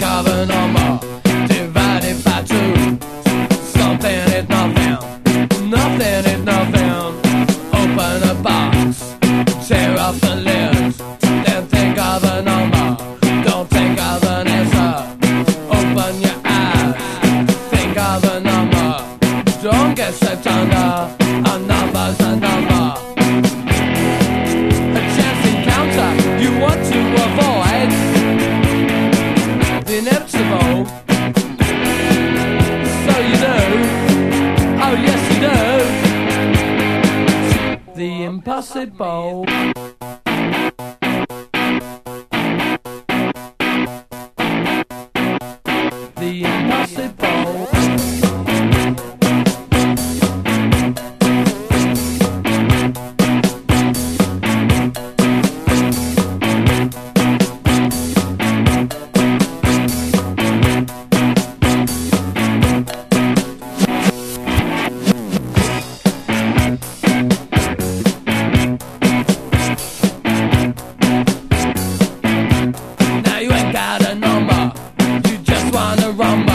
think of a number divided by two. Something is nothing, nothing is nothing. Open a box, tear off the lid, then think of a number. Don't think of an answer. Open your eyes, think of a number. Don't get set under. A number's a number. A chance encounter you want to avoid. The inevitable. So you do. Oh yes you do. The impossible. The impossible. Now you ain't got a number, you just wanna rumble.